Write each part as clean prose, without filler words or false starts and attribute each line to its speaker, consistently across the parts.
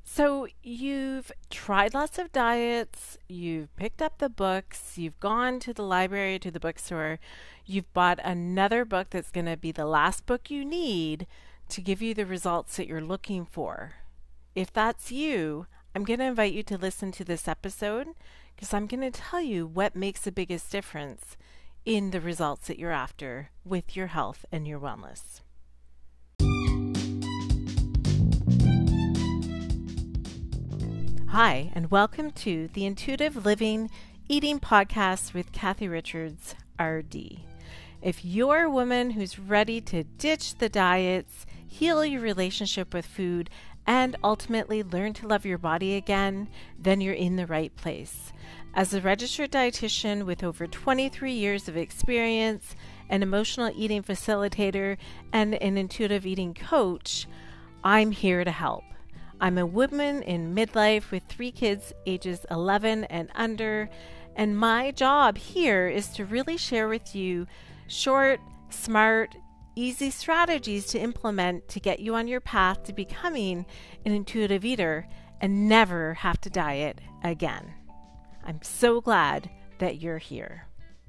Speaker 1: So you've tried lots of diets, you've picked up the books, you've gone to the library, to the bookstore, you've bought another book that's going to be the last book you need to give you the results that you're looking for. If that's you, I'm going to invite you to listen to this episode because I'm going to tell you what makes the biggest difference in the results that you're after with your health and your wellness. Hi, and welcome to the Intuitive Living Eating Podcast with Kathy Richards, RD. If you're a woman who's ready to ditch the diets, heal your relationship with food, and ultimately learn to love your body again, then you're in the right place. As a registered dietitian with over 23 years of experience, an emotional eating facilitator, and an intuitive eating coach, I'm here to help. I'm a woman in midlife with 3 kids ages 11 and under, and my job here is to really share with you short, smart, easy strategies to implement to get you on your path to becoming an intuitive eater and never have to diet again. I'm so glad that you're here.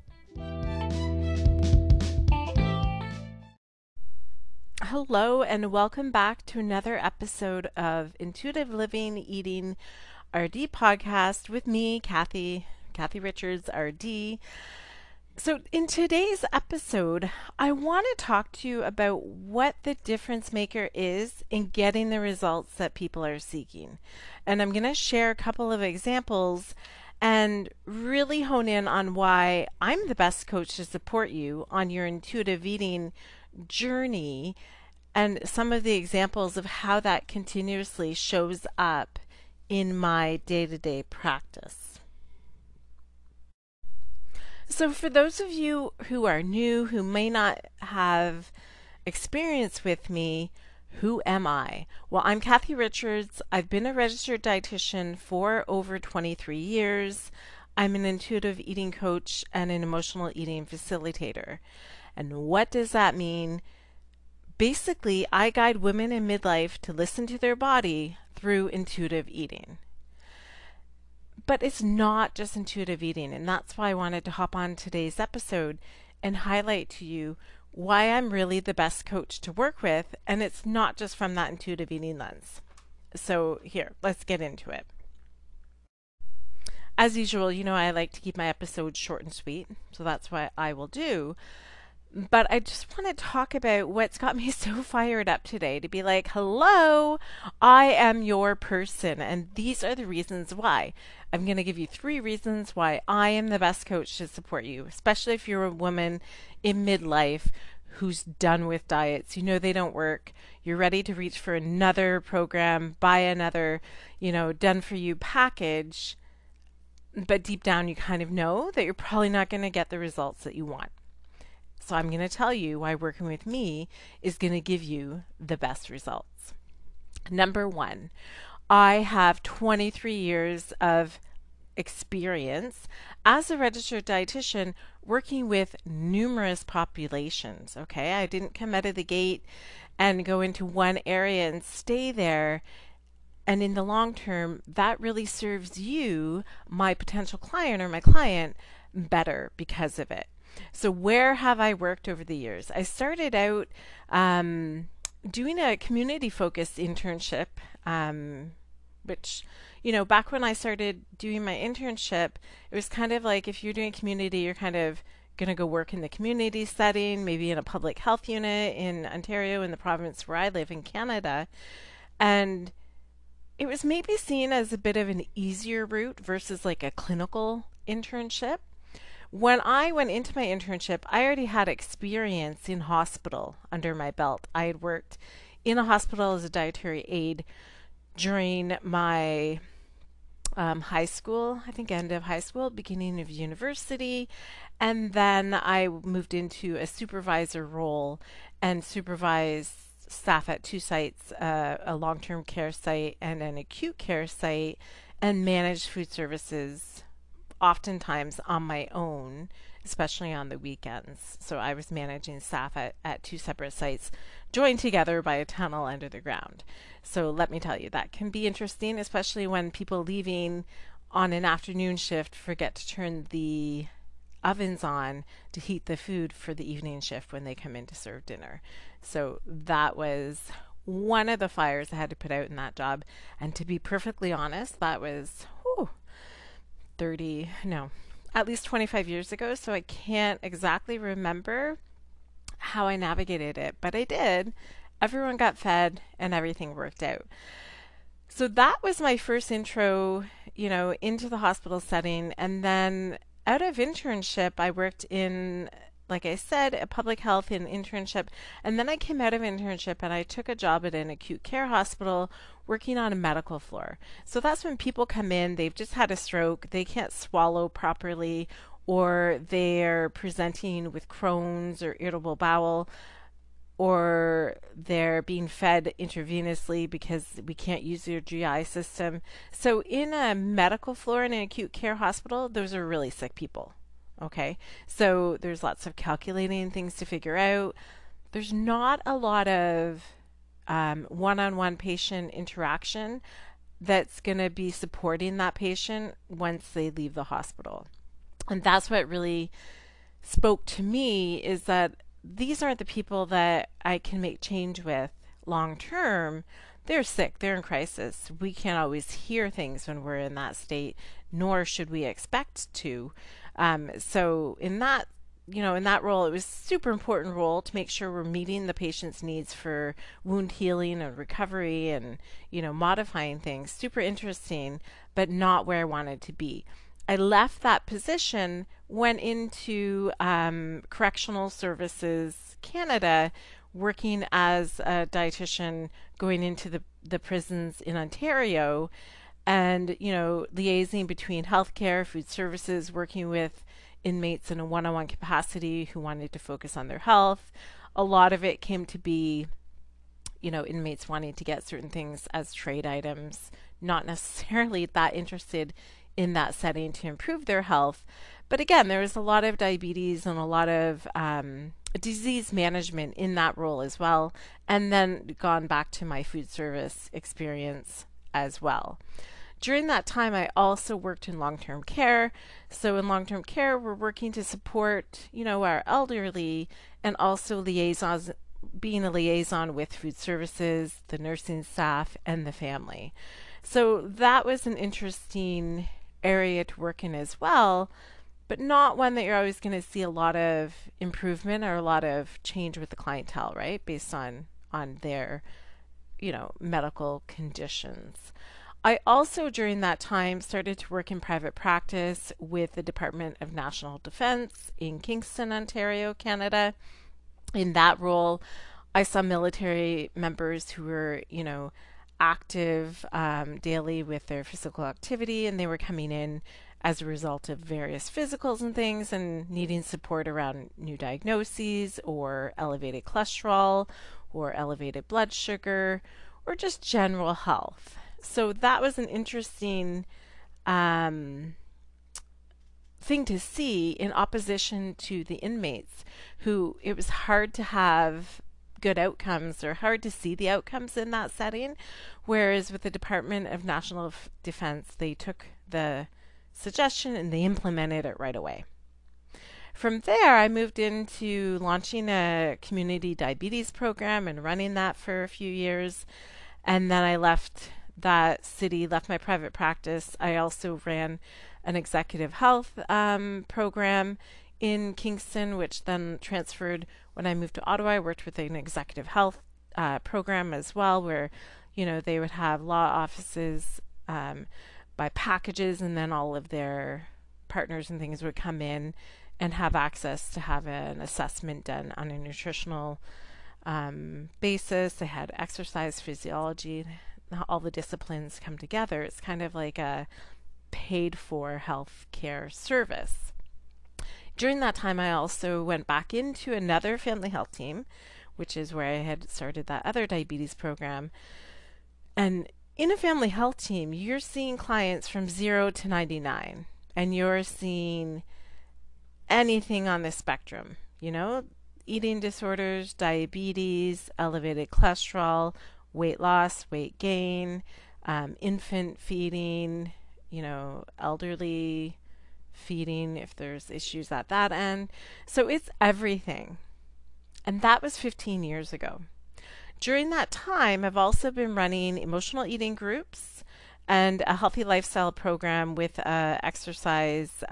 Speaker 1: Hello, and welcome back to another episode of Intuitive Living Eating RD podcast with me, Kathy Richards, RD. So in today's episode, I want to talk to you about what the difference maker is in getting the results that people are seeking. And I'm going to share a couple of examples and really hone in on why I'm the best coach to support you on your intuitive eating journey and some of the examples of how that continuously shows up in my day-to-day practice. So for those of you who are new, who may not have experience with me, who am I? Well, I'm Kathy Richards. I've been a registered dietitian for over 23 years. I'm an intuitive eating coach and an emotional eating facilitator. And what does that mean? Basically, I guide women in midlife to listen to their body through intuitive eating. But it's not just intuitive eating, and that's why I wanted to hop on today's episode and highlight to you why I'm really the best coach to work with, and it's not just from that intuitive eating lens. So here, let's get into it. As usual, I like to keep my episodes short and sweet, so that's what I will do. But I just want to talk about what's got me so fired up today to be like, hello, I am your person. And these are the reasons why. I'm going to give you 3 reasons why I am the best coach to support you, especially if you're a woman in midlife who's done with diets. You know they don't work. You're ready to reach for another program, buy another, done for you package. But deep down, you kind of know that you're probably not going to get the results that you want. So I'm going to tell you why working with me is going to give you the best results. Number 1, I have 23 years of experience as a registered dietitian working with numerous populations. Okay, I didn't come out of the gate and go into one area and stay there. And in the long term, that really serves you, my potential client or my client, better because of it. So where have I worked over the years? I started out doing a community-focused internship, which, back when I started doing my internship, it was kind of like if you're doing community, you're kind of going to go work in the community setting, maybe in a public health unit in Ontario, in the province where I live in Canada. And it was maybe seen as a bit of an easier route versus like a clinical internship. When I went into my internship, I already had experience in hospital under my belt. I had worked in a hospital as a dietary aide during my high school, I think end of high school, beginning of university, and then I moved into a supervisor role and supervised staff at 2 sites, a long-term care site and an acute care site, and managed food services oftentimes on my own, especially on the weekends. So I was managing staff at 2 separate sites joined together by a tunnel under the ground. So let me tell you, that can be interesting, especially when people leaving on an afternoon shift forget to turn the ovens on to heat the food for the evening shift when they come in to serve dinner. So that was one of the fires I had to put out in that job. And to be perfectly honest, that was 30, no, at least 25 years ago. So I can't exactly remember how I navigated it, but I did. Everyone got fed and everything worked out. So that was my first intro, into the hospital setting. And then out of internship, I worked in, like I said, a public health in internship. And then I came out of internship and I took a job at an acute care hospital working on a medical floor. So that's when people come in, they've just had a stroke, they can't swallow properly, or they're presenting with Crohn's or irritable bowel, or they're being fed intravenously because we can't use their GI system. So, in a medical floor in an acute care hospital, those are really sick people. Okay, so there's lots of calculating things to figure out. There's not a lot of one on one patient interaction that's going to be supporting that patient once they leave the hospital. And that's what really spoke to me, is that these aren't the people that I can make change with long term. They're sick, they're in crisis. We can't always hear things when we're in that state, nor should we expect to. So in that role, it was a super important role to make sure we're meeting the patient's needs for wound healing and recovery and, modifying things. Super interesting, but not where I wanted to be. I left that position, went into Correctional Services Canada, working as a dietitian, going into the prisons in Ontario, and liaising between healthcare, food services, working with inmates in a one-on-one capacity who wanted to focus on their health. A lot of it came to be, inmates wanting to get certain things as trade items, not necessarily that interested in that setting to improve their health. But again, there was a lot of diabetes and a lot of disease management in that role as well. And then gone back to my food service experience as well. During that time, I also worked in long-term care. So in long-term care, we're working to support, our elderly, and also liaisons, being a liaison with food services, the nursing staff, and the family. So that was an interesting area to work in as well, but not one that you're always going to see a lot of improvement or a lot of change with the clientele, right? Based on their, medical conditions. I also, during that time, started to work in private practice with the Department of National Defence in Kingston, Ontario, Canada. In that role, I saw military members who were, active daily with their physical activity, and they were coming in as a result of various physicals and things and needing support around new diagnoses or elevated cholesterol or elevated blood sugar or just general health. So that was an interesting thing to see, in opposition to the inmates, who it was hard to have good outcomes or hard to see the outcomes in that setting. Whereas with the Department of National Defense, they took the suggestion and they implemented it right away. From there, I moved into launching a community diabetes program and running that for a few years. And then I left that city, left my private practice. I also ran an executive health program in Kingston, which then transferred when I moved to Ottawa. I worked with an executive health program as well, where they would have law offices by packages, and then all of their partners and things would come in and have access to have an assessment done on a nutritional basis. They had exercise, physiology, all the disciplines come together. It's kind of like a paid for health care service. During that time, I also went back into another family health team, which is where I had started that other diabetes program. And in a family health team, you're seeing clients from 0 to 99, and you're seeing anything on the spectrum. eating disorders, diabetes, elevated cholesterol, weight loss, weight gain, infant feeding, elderly feeding if there's issues at that end. So it's everything. And that was 15 years ago. During that time, I've also been running emotional eating groups and a healthy lifestyle program with exercise,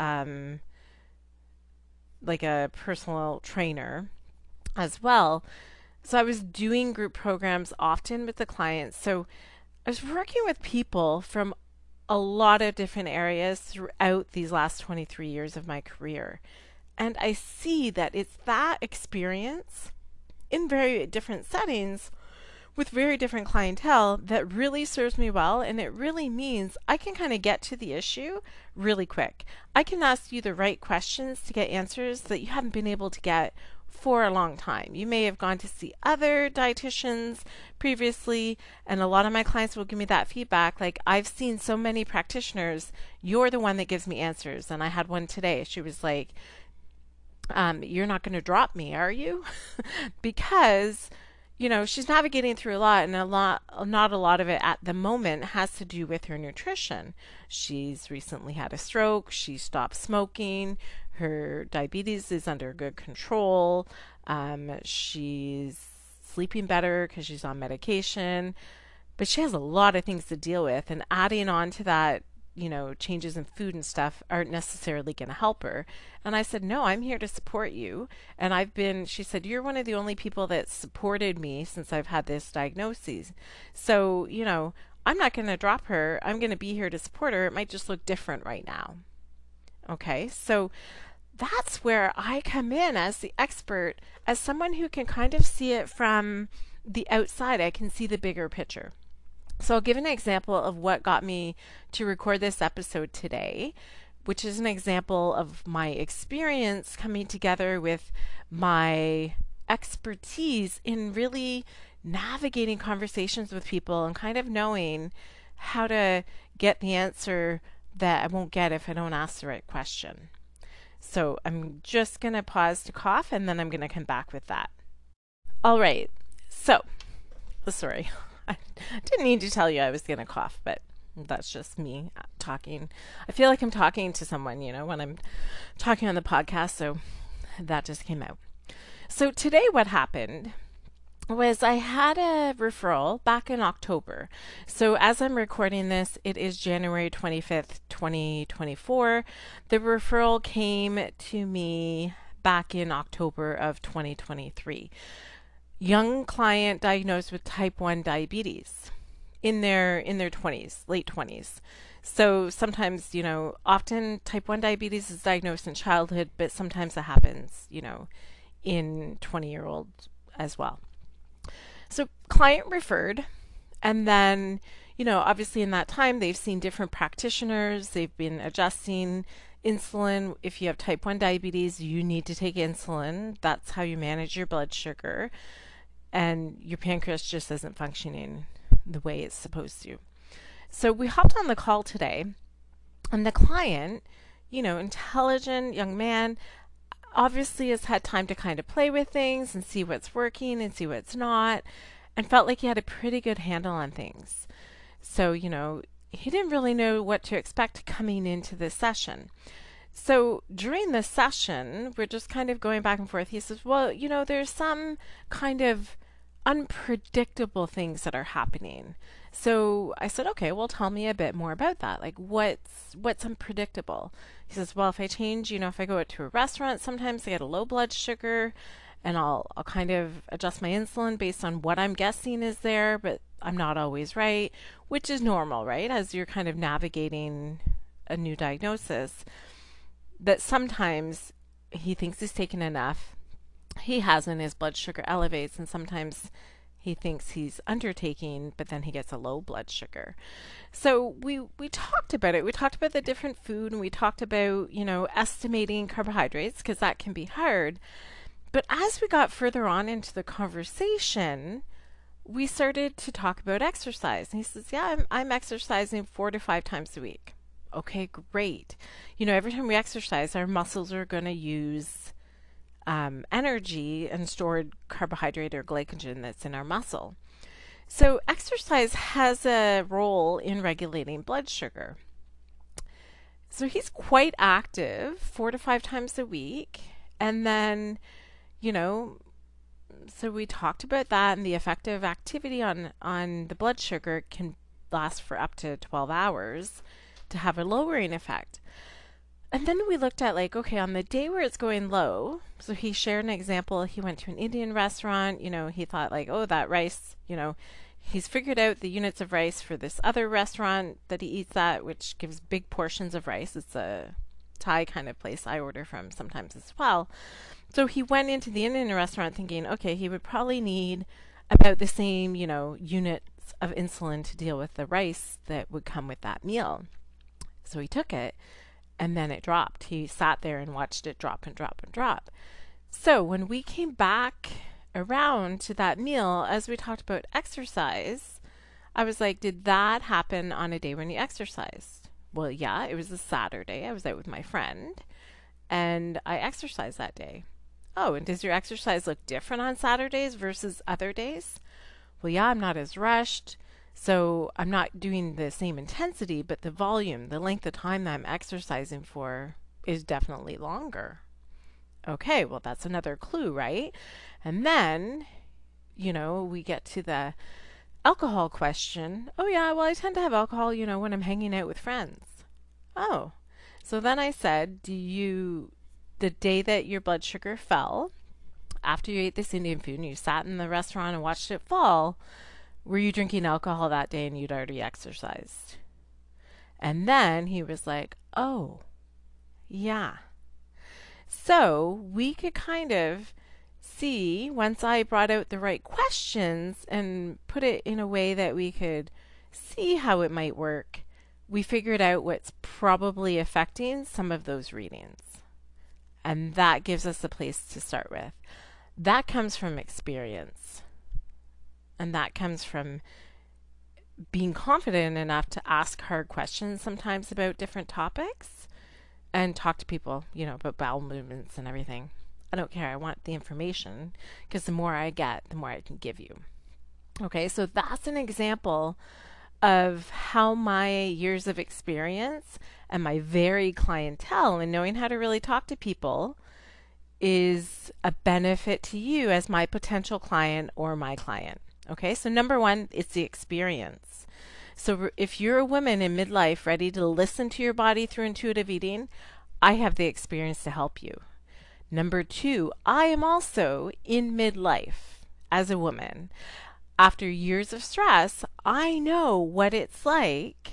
Speaker 1: like a personal trainer as well. So I was doing group programs often with the clients. So I was working with people from a lot of different areas throughout these last 23 years of my career. And I see that it's that experience in very different settings with very different clientele that really serves me well. And it really means I can kind of get to the issue really quick. I can ask you the right questions to get answers that you haven't been able to get for a long time. You may have gone to see other dietitians previously, and a lot of my clients will give me that feedback. Like, I've seen so many practitioners, you're the one that gives me answers. And I had one today. She was like, you're not going to drop me, are you? Because she's navigating through a lot, and not a lot of it at the moment has to do with her nutrition. She's recently had a stroke. She stopped smoking. Her diabetes is under good control. She's sleeping better because she's on medication, but she has a lot of things to deal with, and adding on to that, changes in food and stuff aren't necessarily going to help her. And I said, no, I'm here to support you. And she said, you're one of the only people that supported me since I've had this diagnosis. So, I'm not going to drop her. I'm going to be here to support her. It might just look different right now. Okay. So that's where I come in as the expert, as someone who can kind of see it from the outside. I can see the bigger picture. So I'll give an example of what got me to record this episode today, which is an example of my experience coming together with my expertise in really navigating conversations with people and kind of knowing how to get the answer that I won't get if I don't ask the right question. So I'm just going to pause to cough, and then I'm going to come back with that. All right. So, sorry. I didn't need to tell you I was going to cough, but that's just me talking. I feel like I'm talking to someone, when I'm talking on the podcast, so that just came out. So today what happened was I had a referral back in October. So as I'm recording this, it is January 25th, 2024. The referral came to me back in October of 2023. Young client diagnosed with type 1 diabetes in their 20s, late 20s. So sometimes, often type 1 diabetes is diagnosed in childhood, but sometimes it happens, in 20-year-olds as well. So client referred, and then, obviously in that time they've seen different practitioners. They've been adjusting insulin. If you have type 1 diabetes, you need to take insulin. That's how you manage your blood sugar. And your pancreas just isn't functioning the way it's supposed to. So we hopped on the call today, and the client, intelligent young man, obviously has had time to kind of play with things and see what's working and see what's not, and felt like he had a pretty good handle on things. So, he didn't really know what to expect coming into this session. So during the session, we're just kind of going back and forth. He says, well, there's some kind of unpredictable things that are happening. So I said, okay, well, tell me a bit more about that. Like, what's unpredictable? He says, well, if I change, if I go out to a restaurant, sometimes I get a low blood sugar, and I'll kind of adjust my insulin based on what I'm guessing is there, but I'm not always right, which is normal, right? As you're kind of navigating a new diagnosis, that sometimes he thinks he's taken enough, he hasn't, his blood sugar elevates, and sometimes he thinks he's undertaking, but then he gets a low blood sugar. So we talked about it. We talked about the different food, and we talked about, estimating carbohydrates, because that can be hard. But as we got further on into the conversation, we started to talk about exercise. And he says, yeah, I'm exercising 4 to 5 times a week. Okay, great. Every time we exercise, our muscles are going to use energy and stored carbohydrate or glycogen that's in our muscle. So, exercise has a role in regulating blood sugar. So, he's quite active 4 to 5 times a week. And then, you know, so we talked about that, and the effective activity on the blood sugar can last for up to 12 hours to have a lowering effect. And then we looked at, like, okay, on the day where it's going low, so he shared an example. He went to an Indian restaurant, he thought, like, oh, that rice, he's figured out the units of rice for this other restaurant that he eats at, which gives big portions of rice. It's a Thai kind of place I order from sometimes as well. So he went into the Indian restaurant thinking, okay, he would probably need about the same, units of insulin to deal with the rice that would come with that meal. So he took it, and then it dropped. He sat there and watched it drop and drop and drop. So when we came back around to that meal, as we talked about exercise, I was like, did that happen on a day when you exercised? Well, yeah, it was a Saturday. I was out with my friend, and I exercised that day. Oh, and does your exercise look different on Saturdays versus other days? Well, yeah, I'm not as rushed. So I'm not doing the same intensity, but the volume, the length of time that I'm exercising for is definitely longer. Okay, well, that's another clue, right? And then, we get to the alcohol question. Oh, yeah, well, I tend to have alcohol, when I'm hanging out with friends. Oh, so then I said, the day that your blood sugar fell, after you ate this Indian food and you sat in the restaurant and watched it fall, were you drinking alcohol that day and you'd already exercised? And then he was like, oh, yeah. So we could kind of see, once I brought out the right questions and put it in a way that we could see how it might work, we figured out what's probably affecting some of those readings. And that gives us a place to start with. That comes from experience. And that comes from being confident enough to ask hard questions sometimes about different topics and talk to people, about bowel movements and everything. I don't care. I want the information because the more I get, the more I can give you. Okay, so that's an example of how my years of experience and my varied clientele and knowing how to really talk to people is a benefit to you as my potential client or my client. Okay, so number one, it's the experience. So if you're a woman in midlife ready to listen to your body through intuitive eating, I have the experience to help you. Number two, I am also in midlife as a woman. After years of stress, I know what it's like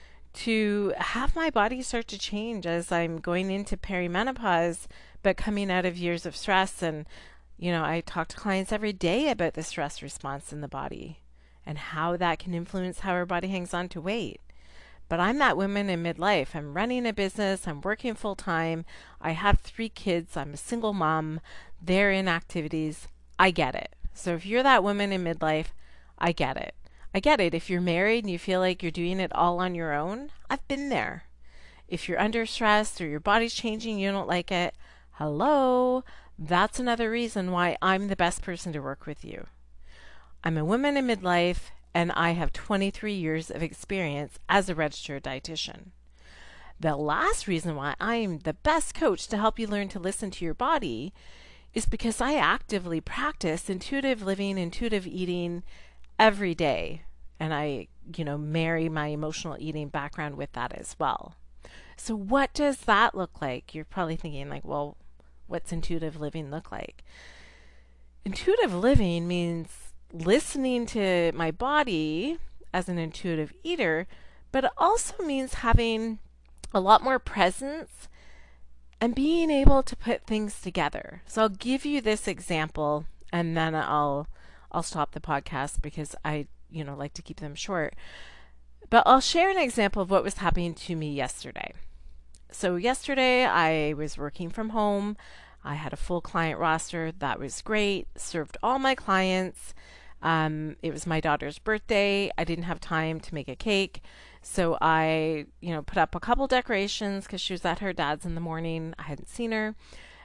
Speaker 1: to have my body start to change as I'm going into perimenopause, but coming out of years of stress. And I talk to clients every day about the stress response in the body and how that can influence how our body hangs on to weight. But I'm that woman in midlife. I'm running a business. I'm working full time. I have 3 kids. I'm a single mom. They're in activities. I get it. So if you're that woman in midlife, I get it. I get it. If you're married and you feel like you're doing it all on your own, I've been there. If you're under stress or your body's changing, you don't like it, hello, that's another reason why I'm the best person to work with you. I'm a woman in midlife, and I have 23 years of experience as a registered dietitian. The last reason why I'm the best coach to help you learn to listen to your body is because I actively practice intuitive living, intuitive eating every day. And I, marry my emotional eating background with that as well. So what does that look like? You're probably thinking like, well, what's intuitive living look like? Intuitive living means listening to my body as an intuitive eater, but it also means having a lot more presence and being able to put things together. So I'll give you this example and then I'll stop the podcast because I, like to keep them short. But I'll share an example of what was happening to me yesterday. So yesterday I was working from home. I had a full client roster. That was great. Served all my clients. It was my daughter's birthday. I didn't have time to make a cake. So I, put up a couple decorations because she was at her dad's in the morning. I hadn't seen her.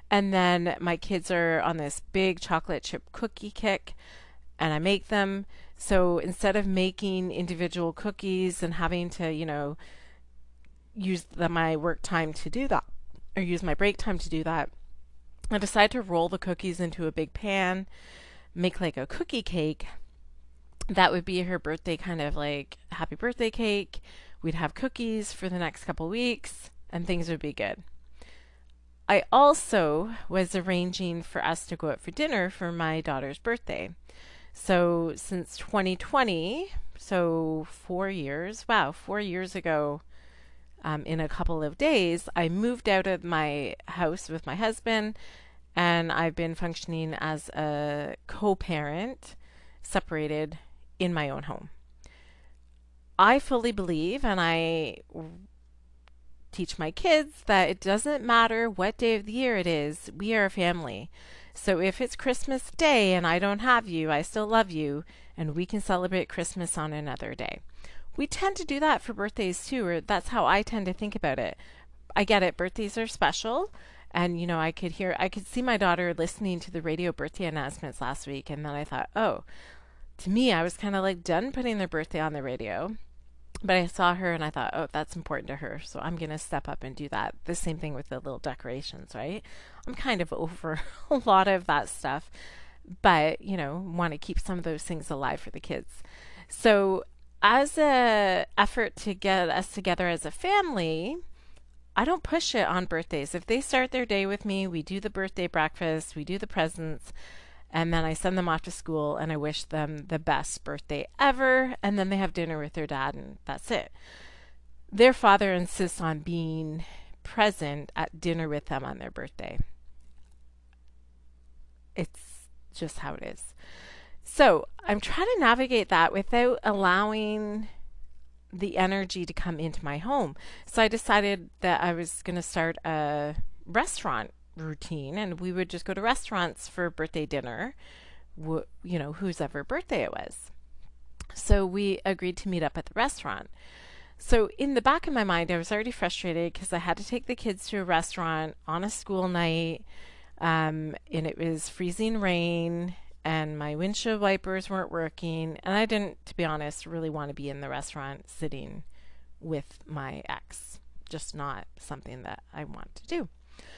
Speaker 1: And then my kids are on this big chocolate chip cookie kick, and I make them. So instead of making individual cookies and having to, use my work time to do that, or use my break time to do that, I decided to roll the cookies into a big pan, make like a cookie cake. That would be her birthday, kind of like happy birthday cake. We'd have cookies for the next couple weeks, and things would be good. I also was arranging for us to go out for dinner for my daughter's birthday. So since 2020, so 4 years, wow, 4 years ago, in a couple of days, I moved out of my house with my husband, and I've been functioning as a co parent, separated in my own home. I fully believe, and I teach my kids, that it doesn't matter what day of the year it is, we are a family. So if it's Christmas Day and I don't have you, I still love you, and we can celebrate Christmas on another day. We tend to do that for birthdays too, or that's how I tend to think about it. I get it, birthdays are special. And I could see my daughter listening to the radio birthday announcements last week, and then I thought, oh, to me, I was kind of like done putting their birthday on the radio. But I saw her and I thought, oh, that's important to her. So I'm going to step up and do that. The same thing with the little decorations, right? I'm kind of over a lot of that stuff, but, want to keep some of those things alive for the kids. So as a effort to get us together as a family, I don't push it on birthdays. If they start their day with me, we do the birthday breakfast, we do the presents, and then I send them off to school and I wish them the best birthday ever. And then they have dinner with their dad, and that's it. Their father insists on being present at dinner with them on their birthday. It's just how it is. So I'm trying to navigate that without allowing the energy to come into my home. So I decided that I was going to start a restaurant routine, and we would just go to restaurants for birthday dinner, whose ever birthday it was. So we agreed to meet up at the restaurant. So in the back of my mind, I was already frustrated because I had to take the kids to a restaurant on a school night, and it was freezing rain, and my windshield wipers weren't working, and I didn't, to be honest, really want to be in the restaurant sitting with my ex. Just not something that I want to do.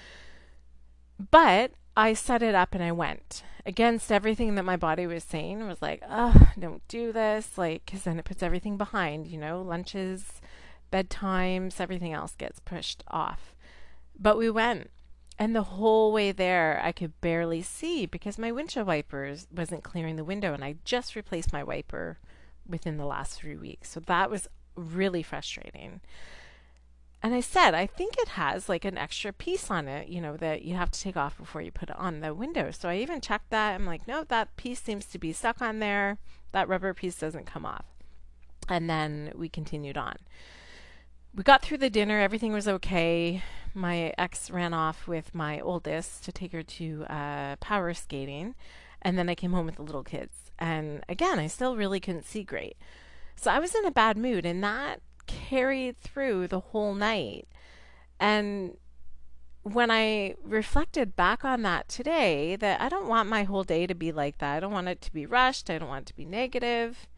Speaker 1: But I set it up and I went against everything that my body was saying. I was like, oh, don't do this. Like, because then it puts everything behind, lunches, bedtimes, everything else gets pushed off. But we went. And the whole way there, I could barely see because my windshield wipers wasn't clearing the window. And I just replaced my wiper within the last 3 weeks. So that was really frustrating. And I said, I think it has like an extra piece on it, that you have to take off before you put it on the window. So I even checked that. I'm like, no, that piece seems to be stuck on there. That rubber piece doesn't come off. And then we continued on. We got through the dinner. Everything was okay. My ex ran off with my oldest to take her to power skating. And then I came home with the little kids. And again, I still really couldn't see great. So I was in a bad mood, and that carried through the whole night. And when I reflected back on that today, that I don't want my whole day to be like that. I don't want it to be rushed. I don't want it to be negative.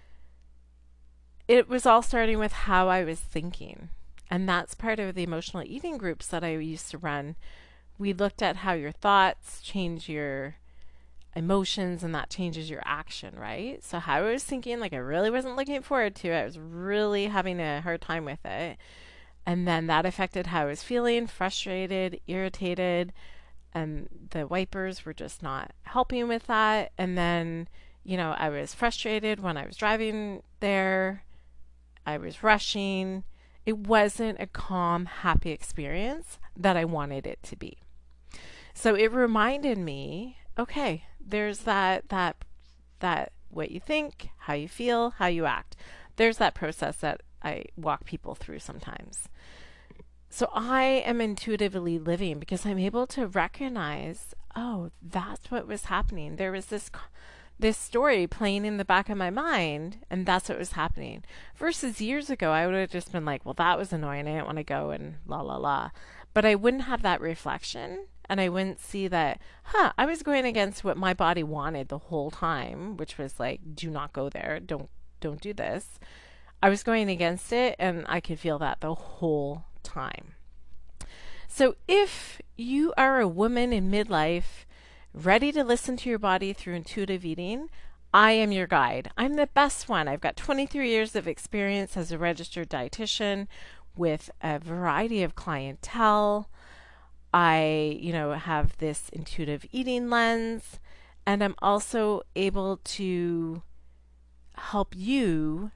Speaker 1: It was all starting with how I was thinking. And that's part of the emotional eating groups that I used to run. We looked at how your thoughts change your emotions, and that changes your action, right? So how I was thinking, like I really wasn't looking forward to it. I was really having a hard time with it. And then that affected how I was feeling, frustrated, irritated, and the wipers were just not helping with that. And then, I was frustrated when I was driving there. I was rushing. It wasn't a calm, happy experience that I wanted it to be. So it reminded me, okay, there's that what you think, how you feel, how you act. There's that process that I walk people through sometimes. So I am intuitively living because I'm able to recognize, oh, that's what was happening. There was this story playing in the back of my mind, and that's what was happening. Versus years ago, I would have just been like, well, that was annoying. I didn't want to go and la la la. But I wouldn't have that reflection. and I wouldn't see that, I was going against what my body wanted the whole time, which was like, do not go there, don't do this. I was going against it, and I could feel that the whole time. So if you are a woman in midlife, ready to listen to your body through intuitive eating, I am your guide. I'm the best one. I've got 23 years of experience as a registered dietitian with a variety of clientele. I, have this intuitive eating lens, and I'm also able to help you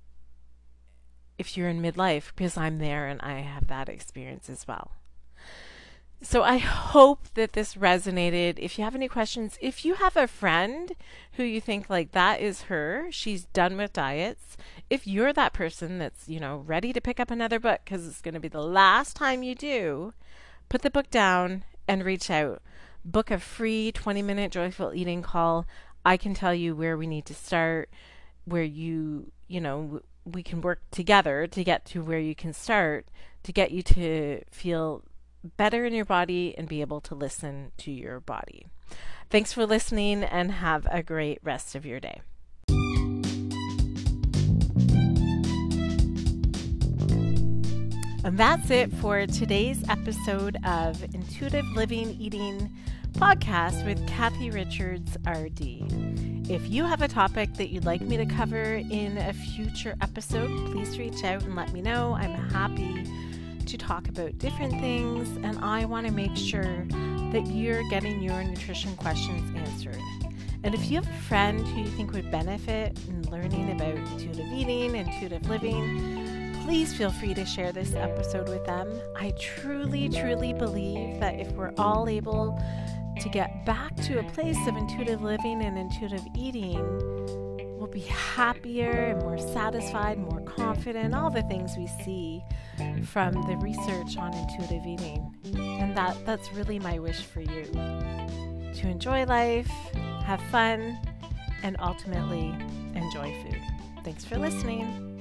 Speaker 1: if you're in midlife, because I'm there and I have that experience as well. So I hope that this resonated. If you have any questions, if you have a friend who you think like that is her, she's done with diets, if you're that person that's, ready to pick up another book because it's going to be the last time you do, put the book down and reach out. Book a free 20-minute joyful eating call. I can tell you where we need to start, where we can work together to get to where you can start to get you to feel better in your body and be able to listen to your body. Thanks for listening and have a great rest of your day. And that's it for today's episode of Intuitive Living Eating Podcast with Kathy Richards, RD. If you have a topic that you'd like me to cover in a future episode, please reach out and let me know. I'm happy to talk about different things, and I want to make sure that you're getting your nutrition questions answered. And if you have a friend who you think would benefit in learning about intuitive eating, intuitive living, please feel free to share this episode with them. I truly, truly believe that if we're all able to get back to a place of intuitive living and intuitive eating, we'll be happier and more satisfied, more confident, all the things we see from the research on intuitive eating. And that's really my wish for you. To enjoy life, have fun, and ultimately enjoy food. Thanks for listening.